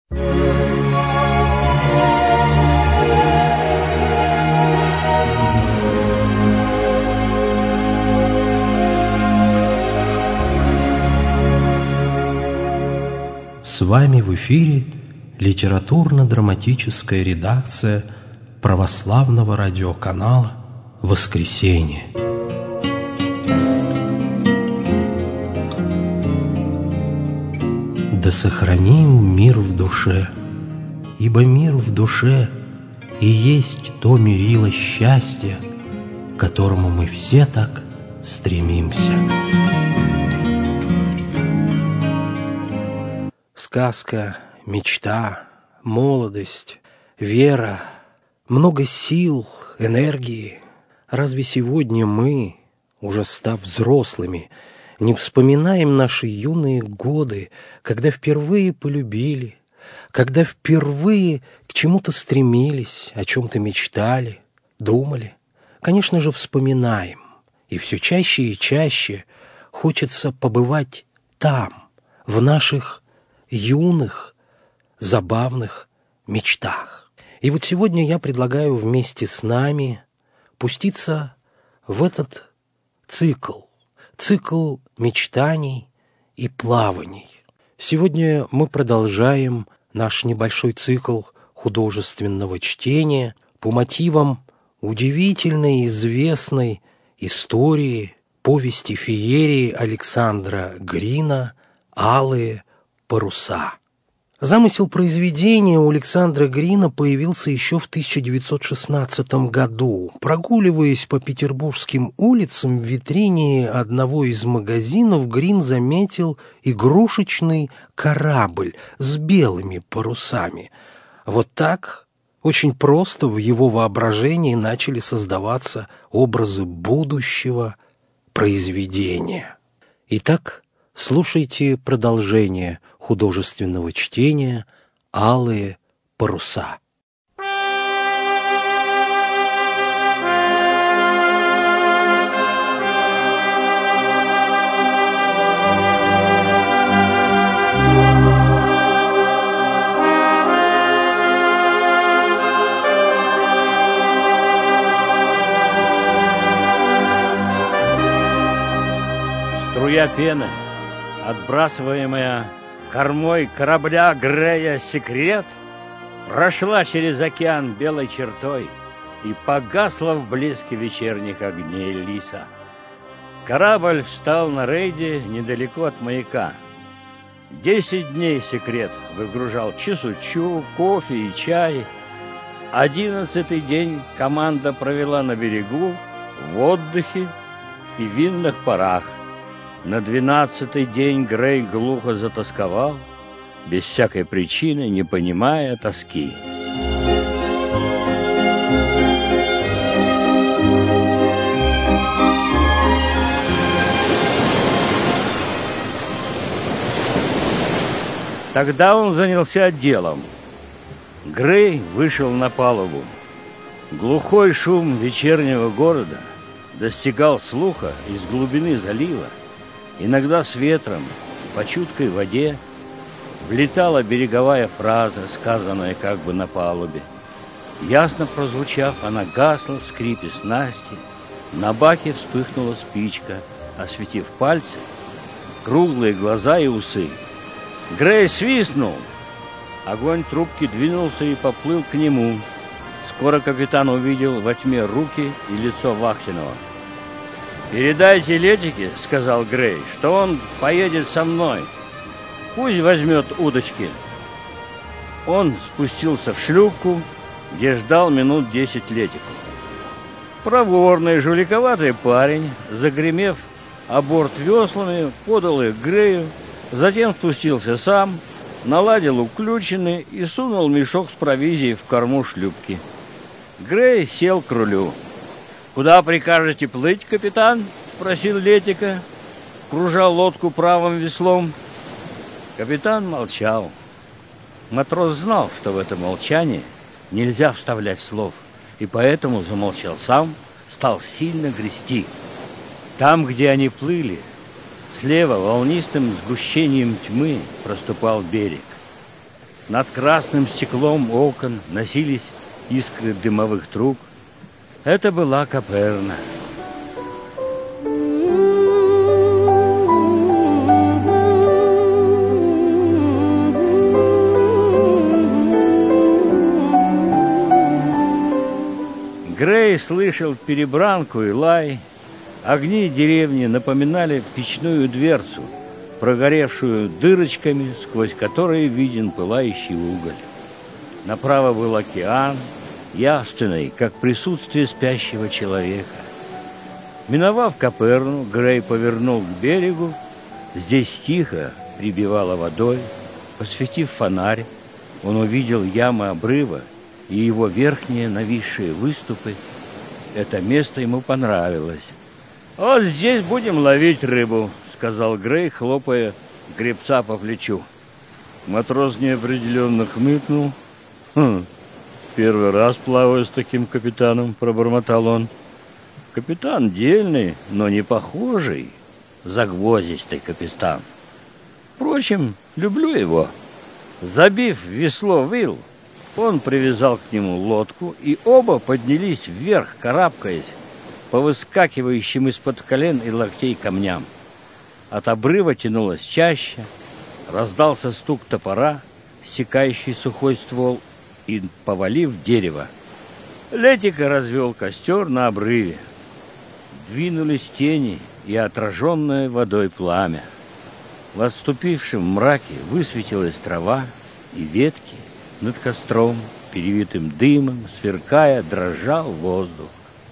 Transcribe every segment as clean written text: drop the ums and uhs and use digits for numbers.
С вами в эфире литературно-драматическая редакция православного радиоканала «Воскресенье». Да сохраним мир в душе, ибо мир в душе и есть то мерило счастья, к которому мы все так стремимся. Сказка, мечта, молодость, вера, много сил, энергии. Разве сегодня мы, уже став взрослыми, не вспоминаем наши юные годы, когда впервые полюбили, когда впервые к чему-то стремились, о чем-то мечтали, думали? Конечно же, вспоминаем. И все чаще и чаще хочется побывать там, в наших юных, забавных мечтах. И вот сегодня я предлагаю вместе с нами пуститься в этот цикл мечтаний и плаваний. Сегодня мы продолжаем наш небольшой цикл художественного чтения по мотивам удивительной известной истории, повести феерии Александра Грина «Алые паруса». Замысел произведения у Александра Грина появился еще в 1916 году. Прогуливаясь по петербургским улицам, в витрине одного из магазинов Грин заметил игрушечный корабль с белыми парусами. Вот так, очень просто в его воображении начали создаваться образы будущего произведения. Итак, слушайте продолжение художественного чтения «Алые паруса». Струя пены, отбрасываемая кормой корабля Грея «Секрет», прошла через океан белой чертой и погасла в блеске вечерних огней Лиса. Корабль встал на рейде недалеко от маяка. 10 дней «Секрет» выгружал чесучу, кофе и чай. 11-й день команда провела на берегу в отдыхе и винных парах. На 12-й день Грей глухо затосковал, без всякой причины, не понимая тоски. Тогда он занялся делом. Грей вышел на палубу. Глухой шум вечернего города достигал слуха из глубины залива. Иногда с ветром, по чуткой воде, влетала береговая фраза, сказанная как бы на палубе. Ясно прозвучав, она гасла в скрипе снасти. На баке вспыхнула спичка, осветив пальцы, круглые глаза и усы. Грей свистнул. Огонь трубки двинулся и поплыл к нему. Скоро капитан увидел во тьме руки и лицо Вахтинова. «Передайте Летике, — сказал Грей, — что он поедет со мной. Пусть возьмет удочки». Он спустился в шлюпку, где ждал минут 10 Летику. Проворный, жуликоватый парень, загремев о борт веслами, подал их Грею, затем спустился сам, наладил уключины и сунул мешок с провизией в корму шлюпки. Грей сел к рулю. «Куда прикажете плыть, капитан?» — спросил Летика, кружа лодку правым веслом. Капитан молчал. Матрос знал, что в это молчание нельзя вставлять слов, и поэтому замолчал сам, стал сильно грести. Там, где они плыли, слева волнистым сгущением тьмы проступал берег. Над красным стеклом окон носились искры дымовых труб. Это была Каперна. Грей слышал перебранку и лай. Огни деревни напоминали печную дверцу, прогоревшую дырочками, сквозь которые виден пылающий уголь. Направо был океан, явственный, как присутствие спящего человека. Миновав Каперну, Грей повернул к берегу. Здесь тихо прибивало водой. Посветив фонарь, он увидел ямы обрыва и его верхние нависшие выступы. Это место ему понравилось. «Вот здесь будем ловить рыбу», — сказал Грей, хлопая гребца по плечу. Матрос неопределенно хмыкнул. «Первый раз плаваю с таким капитаном», — пробормотал он. «Капитан дельный, но не похожий. Загвоздистый капитан. Впрочем, люблю его». Забив в весло вил, он привязал к нему лодку, и оба поднялись вверх, карабкаясь по выскакивающим из-под колен и локтей камням. От обрыва тянулось чаще, раздался стук топора, секающий сухой ствол, и повалив дерево. Летика развел костер на обрыве. Двинулись тени и отраженное водой пламя. В отступившем мраке высветилась трава и ветки. Над костром, перевитым дымом, сверкая, дрожал воздух.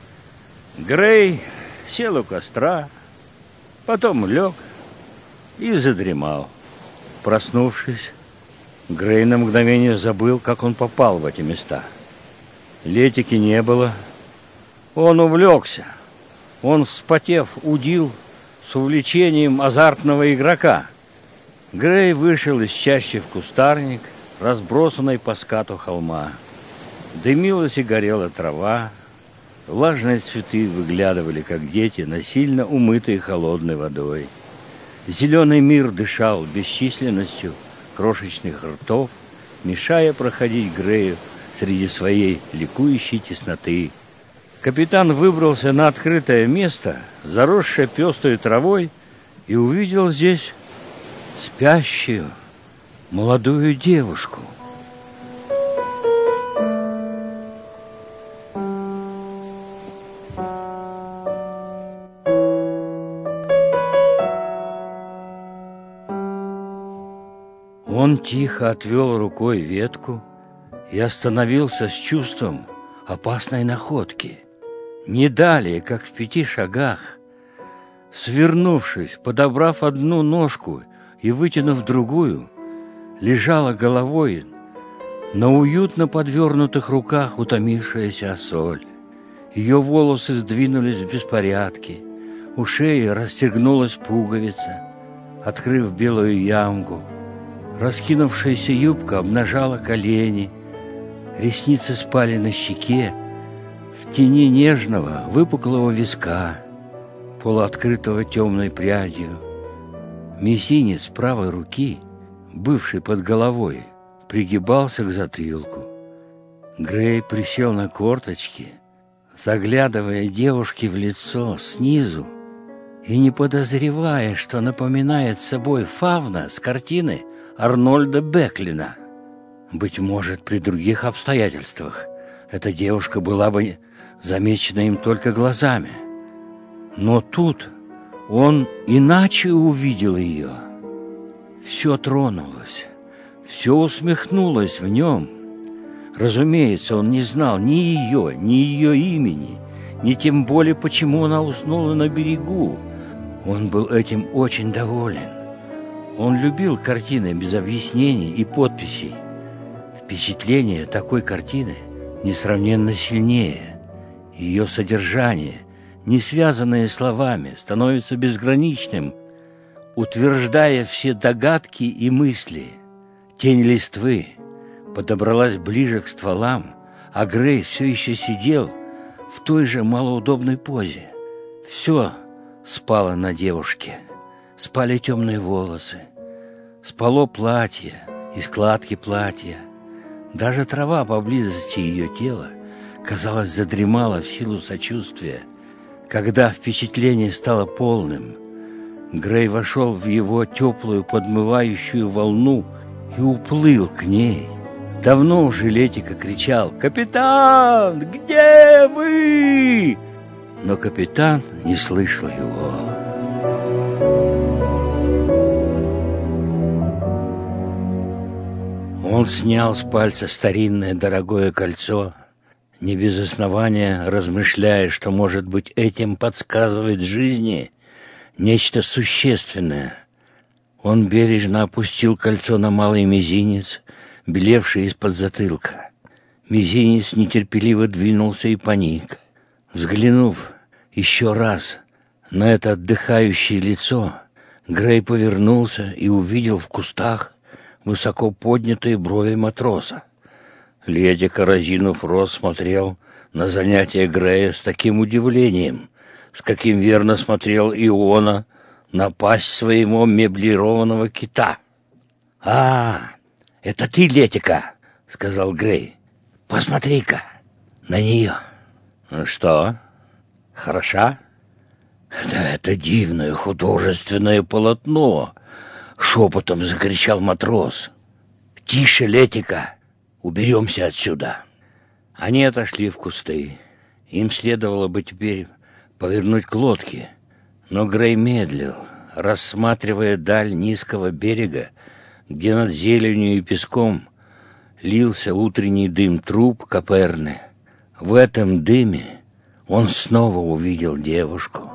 Грей сел у костра, потом лег и задремал. Проснувшись, Грей на мгновение забыл, как он попал в эти места. Летики не было. Он увлекся. Он, вспотев, удил с увлечением азартного игрока. Грей вышел из чащи в кустарник, разбросанной по скату холма. Дымилась и горела трава. Влажные цветы выглядывали, как дети, насильно умытые холодной водой. Зеленый мир дышал бесчисленностью крошечных ртов, мешая проходить Грею среди своей ликующей тесноты. Капитан выбрался на открытое место, заросшее пестрой травой, и увидел здесь спящую молодую девушку. Он тихо отвел рукой ветку и остановился с чувством опасной находки. Не далее, как в 5 шагах, свернувшись, подобрав одну ножку и вытянув другую, лежала головой на уютно подвернутых руках утомившаяся Осоль. Ее волосы сдвинулись в беспорядке, у шеи расстегнулась пуговица, открыв белую ямку. Раскинувшаяся юбка обнажала колени, ресницы спали на щеке, в тени нежного, выпуклого виска, полуоткрытого темной прядью. Мизинец правой руки, бывший под головой, пригибался к затылку. Грей присел на корточки, заглядывая девушке в лицо снизу и не подозревая, что напоминает собой фавна с картины Арнольда Беклина. Быть может, при других обстоятельствах эта девушка была бы замечена им только глазами. Но тут он иначе увидел ее. Все тронулось, все усмехнулось в нем. Разумеется, он не знал ни ее имени, ни тем более, почему она уснула на берегу. Он был этим очень доволен. Он любил картины без объяснений и подписей. Впечатление такой картины несравненно сильнее. Ее содержание, не связанное словами, становится безграничным, утверждая все догадки и мысли. Тень листвы подобралась ближе к стволам, а Грей все еще сидел в той же малоудобной позе. Все спало на девушке. Спали темные волосы, спало платье и складки платья. Даже трава поблизости ее тела, казалось, задремала в силу сочувствия. Когда впечатление стало полным, Грей вошел в его теплую подмывающую волну и уплыл к ней. Давно уже Летика кричал: «Капитан, где вы?» Но капитан не слышал его. Он снял с пальца старинное дорогое кольцо, не без основания размышляя, что, может быть, этим подсказывает жизни нечто существенное. Он бережно опустил кольцо на малый мизинец, белевший из-под затылка. Мизинец нетерпеливо двинулся и поник. Взглянув еще раз на это отдыхающее лицо, Грей повернулся и увидел в кустах высоко поднятые брови матроса. Летика, разинув рот, смотрел на занятие Грея с таким удивлением, с каким верно смотрел Иона на пасть своего меблированного кита. Это ты, Летика!» — сказал Грей. «Посмотри-ка на нее!» «Что? Хороша?» «Да это дивное художественное полотно!» — шепотом закричал матрос. «Тише, Летика! Уберемся отсюда!» Они отошли в кусты. Им следовало бы теперь повернуть к лодке, но Грей медлил, рассматривая даль низкого берега, где над зеленью и песком лился утренний дым труб Коперны. В этом дыме он снова увидел девушку.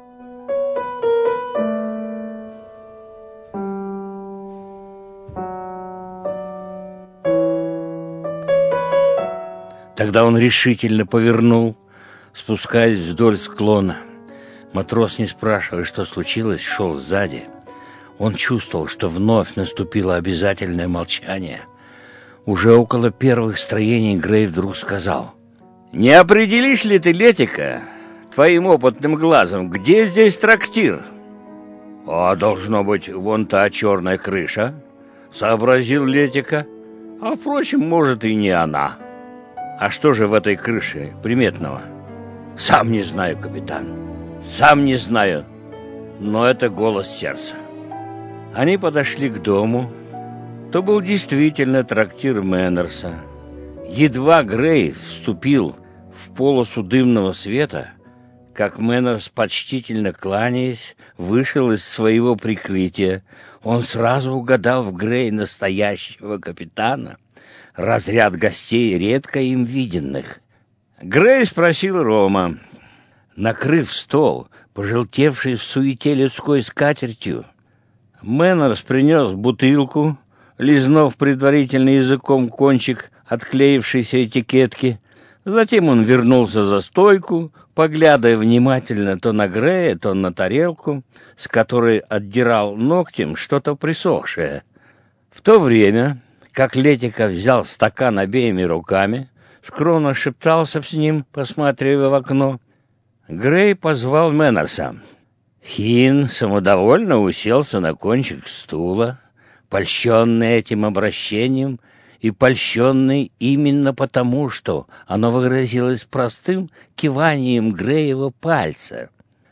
Тогда он решительно повернул, спускаясь вдоль склона. Матрос, не спрашивая, что случилось, шел сзади. Он чувствовал, что вновь наступило обязательное молчание. Уже около первых строений Грей вдруг сказал: «Не определишь ли ты, Летика, твоим опытным глазом, где здесь трактир?» «Должно быть, вон та черная крыша», — сообразил Летика. «А, впрочем, может, и не она». «А что же в этой крыше приметного?» «Сам не знаю, капитан, сам не знаю, но это голос сердца». Они подошли к дому. То был действительно трактир Мэннерса. Едва Грей вступил в полосу дымного света, как Мэннерс, почтительно кланяясь, вышел из своего прикрытия. Он сразу угадал в Грей настоящего капитана, разряд гостей, редко им виденных. Грей спросил рома. Накрыв стол, пожелтевший в суете людской скатертью, Мэннерс принес бутылку, лизнув предварительно языком кончик отклеившейся этикетки. Затем он вернулся за стойку, поглядывая внимательно то на Грея, то на тарелку, с которой отдирал ногтем что-то присохшее. В то время, как Летика взял стакан обеими руками, скромно шептался с ним, посматривая в окно, Грей позвал Мэннерса. Хин самодовольно уселся на кончик стула, польщенный этим обращением и польщенный именно потому, что оно выразилось простым киванием Греева пальца.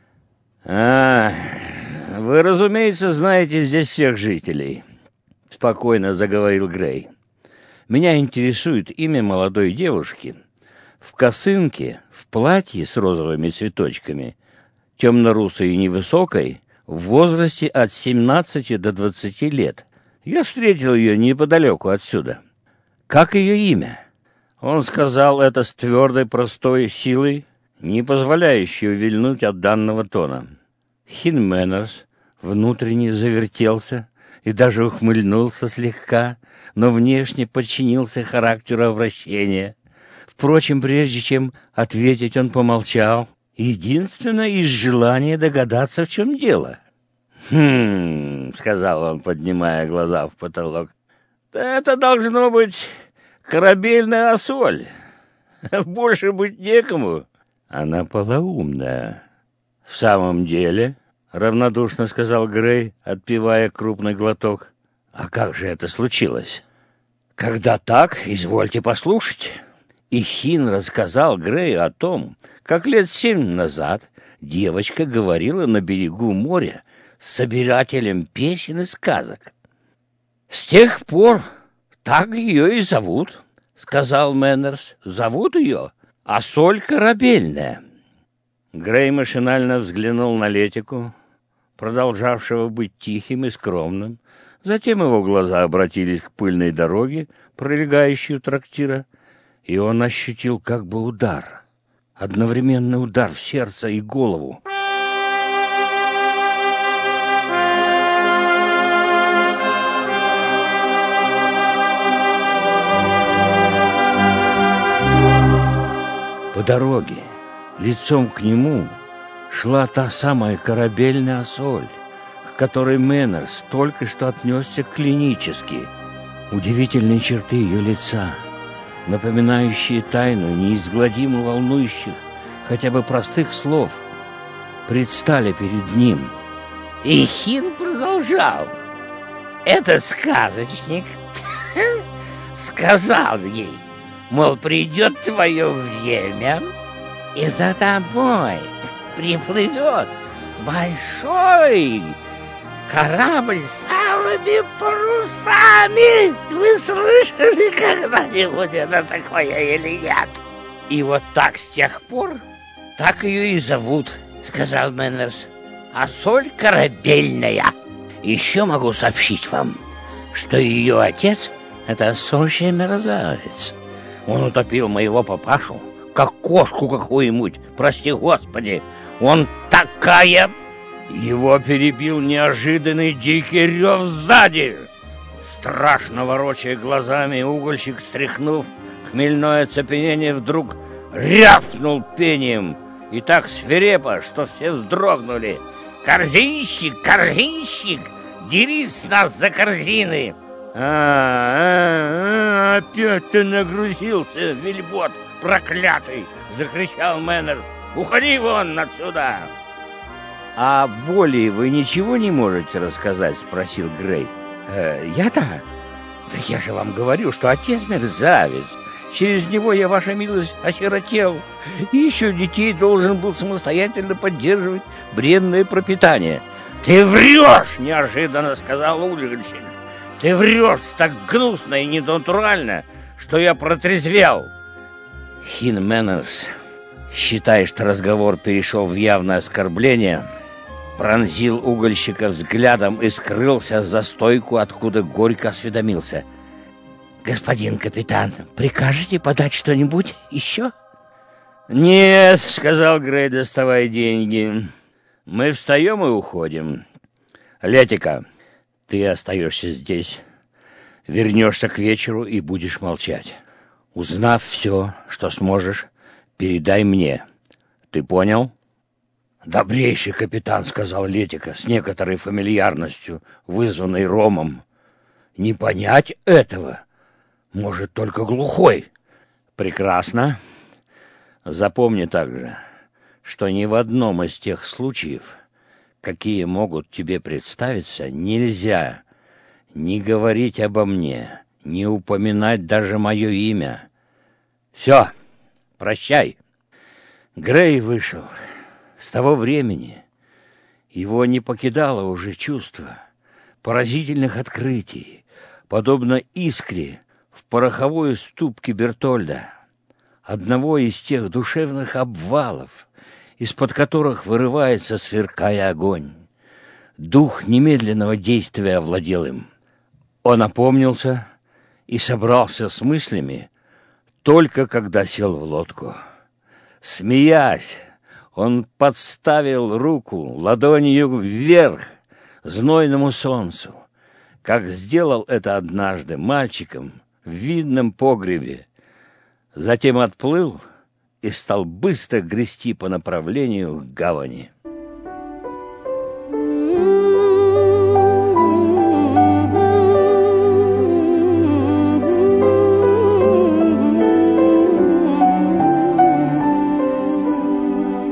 «Вы, разумеется, знаете здесь всех жителей», — спокойно заговорил Грей. «Меня интересует имя молодой девушки в косынке, в платье с розовыми цветочками, темно-русой и невысокой, в возрасте от 17 до 20 лет. Я встретил ее неподалеку отсюда. Как ее имя?» Он сказал это с твердой, простой силой, не позволяющей увильнуть от данного тона. Хин Мэннерс внутренне завертелся и даже ухмыльнулся слегка, но внешне подчинился характеру обращения. Впрочем, прежде чем ответить, он помолчал, единственное из желания догадаться, в чем дело. Сказал он, поднимая глаза в потолок. «Это должно быть корабельная осоль. Больше быть некому». «Она полоумная». «В самом деле», — равнодушно сказал Грей, отпивая крупный глоток, — А как же это случилось? Когда так, извольте послушать. И Хин рассказал Грею о том, как лет 7 назад девочка говорила на берегу моря с собирателем песен и сказок. «С тех пор так ее и зовут», — сказал Мэннерс. «Зовут ее Ассоль Корабельная». Грей машинально взглянул на Летику, продолжавшего быть тихим и скромным. Затем его глаза обратились к пыльной дороге, пролегающей у трактира, и он ощутил как бы удар, одновременный удар в сердце и голову. По дороге, лицом к нему, шла та самая корабельная Ассоль, к которой Мэннерс только что отнесся клинически. Удивительные черты ее лица, напоминающие тайну неизгладимо волнующих хотя бы простых слов, предстали перед ним. И Хин продолжал. Этот сказочник сказал ей, мол, придет твое время, и за тобой приплывет большой корабль с самыми парусами. Вы слышали когда-нибудь это такое или нет? И вот так с тех пор, так ее и зовут, сказал Мэннерс. Ассоль Корабельная. Еще могу сообщить вам, что ее отец — это сущий мерзавец. Он утопил моего папашу, как кошку какую-нибудь, прости господи. Он такая... Его перебил неожиданный дикий рев сзади. Страшно ворочая глазами, угольщик, стряхнув хмельное оцепенение, вдруг рявкнул пением, и так свирепо, что все вздрогнули. «Корзинщик, корзинщик, дери с нас за корзины!» Опять ты нагрузился, вельбот проклятый!» — закричал Мэннерс. «Уходи вон отсюда!» «А более вы ничего не можете рассказать?» — спросил Грей. «Я-то? Да я же вам говорю, что отец мерзавец. Через него я, ваша милость, осиротел. И еще детей должен был самостоятельно поддерживать бренное пропитание». «Ты врешь!» — неожиданно сказал угольщик. «Ты врешь так гнусно и ненатурально, что я протрезвел!» Хин Мэннерс, считая, что разговор перешел в явное оскорбление, пронзил угольщика взглядом и скрылся за стойку, откуда горько осведомился. «Господин капитан, прикажете подать что-нибудь еще?» «Нет», — сказал Грей, доставая деньги. «Мы встаем и уходим. Летика, ты остаешься здесь. Вернешься к вечеру и будешь молчать. Узнав все, что сможешь, передай мне. Ты понял?» «Добрейший капитан», — сказал Летика с некоторой фамильярностью, вызванной ромом. «Не понять этого может только глухой». «Прекрасно. Запомни также, что ни в одном из тех случаев, какие могут тебе представиться, нельзя ни говорить обо мне, ни упоминать даже мое имя. Все, прощай». Грей вышел. С того времени его не покидало уже чувство поразительных открытий, подобно искре в пороховой ступке Бертольда, одного из тех душевных обвалов, из-под которых вырывается, сверкая, огонь. Дух немедленного действия овладел им. Он опомнился и собрался с мыслями только когда сел в лодку. Смеясь, он подставил руку ладонью вверх знойному солнцу, как сделал это однажды мальчиком в винном погребе. Затем отплыл и стал быстро грести по направлению к гавани.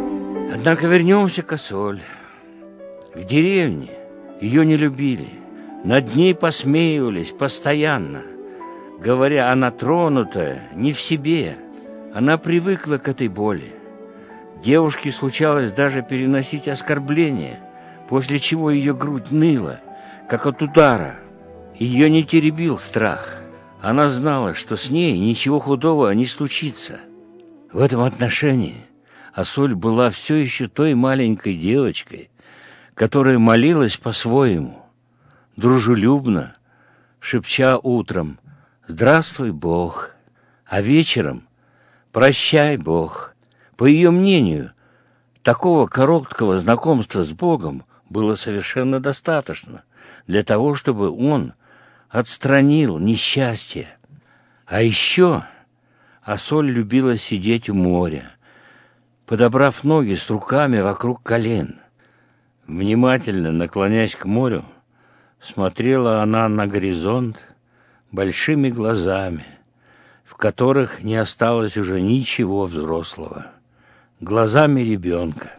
Однако вернемся к Ассоль. В деревне ее не любили. Над ней посмеивались постоянно, говоря, она тронутая, не в себе. Она привыкла к этой боли. Девушке случалось даже переносить оскорбления, после чего ее грудь ныла, как от удара. Ее не теребил страх. Она знала, что с ней ничего худого не случится. В этом отношении Асоль была все еще той маленькой девочкой, которая молилась по-своему, дружелюбно, шепча утром «Здравствуй, Бог», а вечером «Прощай, Бог». По ее мнению, такого короткого знакомства с Богом было совершенно достаточно для того, чтобы он отстранил несчастье. А еще Асоль любила сидеть у моря, подобрав ноги с руками вокруг колен. Внимательно наклоняясь к морю, смотрела она на горизонт большими глазами, в которых не осталось уже ничего взрослого, глазами ребенка.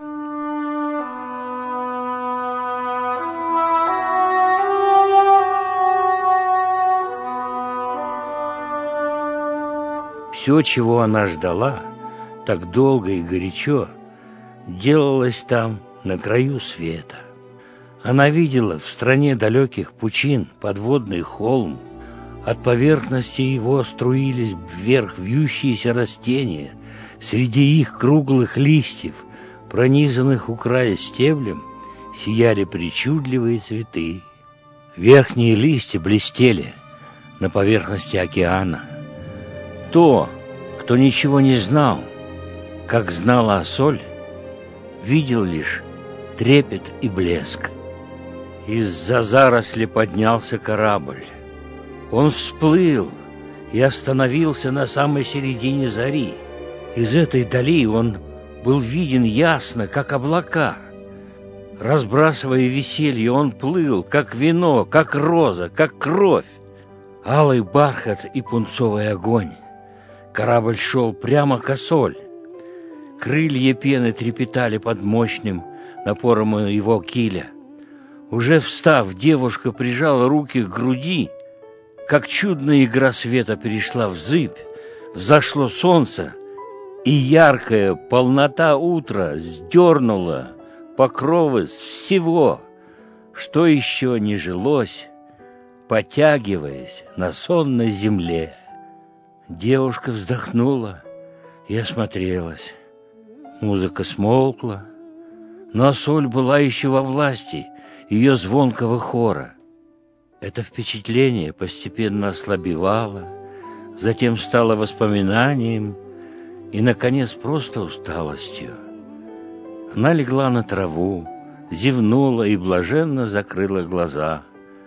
Все, чего она ждала так долго и горячо, делалось там, на краю света. Она видела в стране далеких пучин подводный холм. От поверхности его струились вверх вьющиеся растения. Среди их круглых листьев, пронизанных у края стеблем, сияли причудливые цветы. Верхние листья блестели на поверхности океана. То, кто ничего не знал, как знала Асоль, видел лишь трепет и блеск. Из-за заросли поднялся корабль. Он всплыл и остановился на самой середине зари. Из этой дали он был виден ясно, как облака. Разбрасывая веселье, он плыл, как вино, как роза, как кровь. Алый бархат и пунцовый огонь. Корабль шел прямо к Асоль. Крылья пены трепетали под мощным напором его киля. Уже встав, девушка прижала руки к груди. Как чудная игра света перешла в зыбь, взошло солнце, и яркая полнота утра сдернула покровы с всего, что еще не жилось, потягиваясь на сонной земле. Девушка вздохнула и осмотрелась. Музыка смолкла, но Асоль была еще во власти ее звонкого хора. Это впечатление постепенно ослабевало, затем стало воспоминанием и, наконец, просто усталостью. Она легла на траву, зевнула и блаженно закрыла глаза.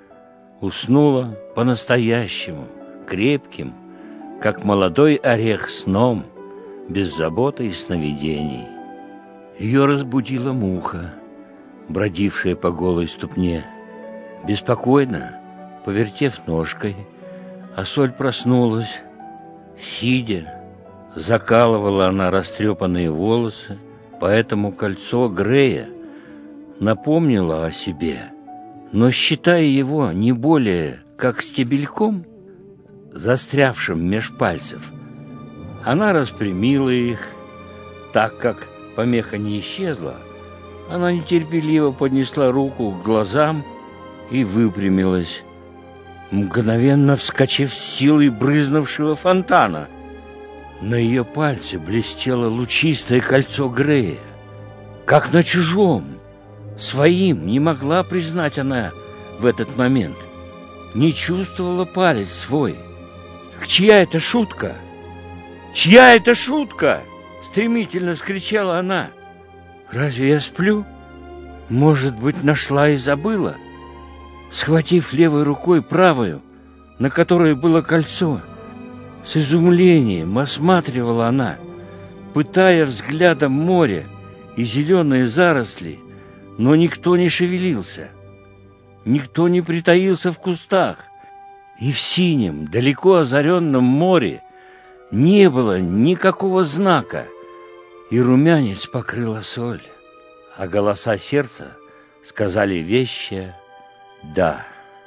Уснула по-настоящему, крепким, как молодой орех, сном, без заботы и сновидений. Ее разбудила муха, бродившая по голой ступне. Беспокойно, повертев ножкой, Асоль проснулась. Сидя, закалывала она растрепанные волосы, поэтому кольцо Грея напомнило о себе, но, считая его не более как стебельком, застрявшим меж пальцев, она распрямила их. Так как помеха не исчезла, она нетерпеливо поднесла руку к глазам и выпрямилась, мгновенно вскочив с силой брызнувшего фонтана. На ее пальце блестело лучистое кольцо Грея. Как на чужом, своим не могла признать она в этот момент. Не чувствовала палец свой. «Чья это шутка? Чья это шутка?» Стремительно вскричала она. «Разве я сплю? Может быть, нашла и забыла?» Схватив левой рукой правую, на которой было кольцо, с изумлением осматривала она, пытая взглядом море и зеленые заросли, но никто не шевелился, никто не притаился в кустах, и в синем, далеко озаренном море не было никакого знака, и румянец покрыл Асоль, а голоса сердца сказали вещее «да».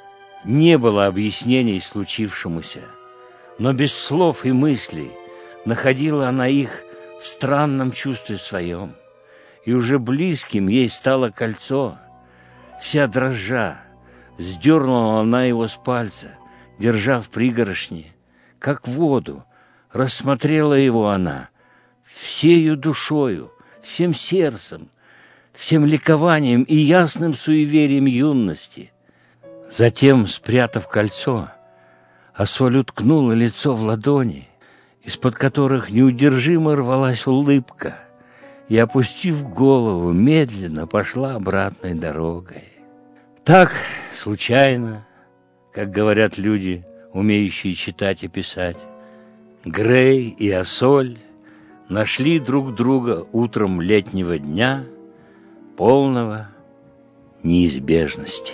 Не было объяснений случившемуся, но без слов и мыслей находила она их в странном чувстве своем, и уже близким ей стало кольцо. Вся дрожа, сдернула она его с пальца, держа в пригоршне, как воду, рассмотрела его она всею душою, всем сердцем, всем ликованием и ясным суеверием юности. Затем, спрятав кольцо, Ассоль уткнула лицо в ладони, из-под которых неудержимо рвалась улыбка, и, опустив голову, медленно пошла обратной дорогой. Так, случайно, как говорят люди, умеющие читать и писать, Грей и Ассоль нашли друг друга утром летнего дня, полного неизбежности.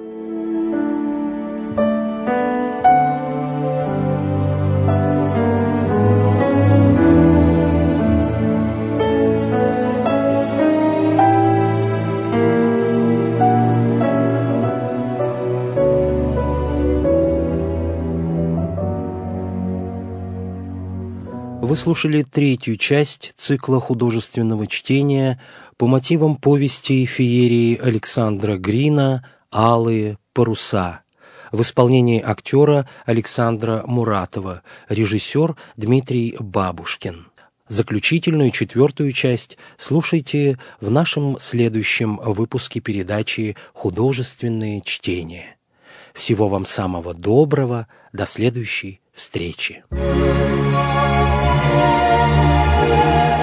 Вы слушали третью часть цикла художественного чтения по мотивам повести и феерии Александра Грина «Алые паруса» в исполнении актера Александра Муратова, режиссер Дмитрий Бабушкин. Заключительную, четвертую часть слушайте в нашем следующем выпуске передачи «Художественные чтения». Всего вам самого доброго, до следующей встречи. Thank you.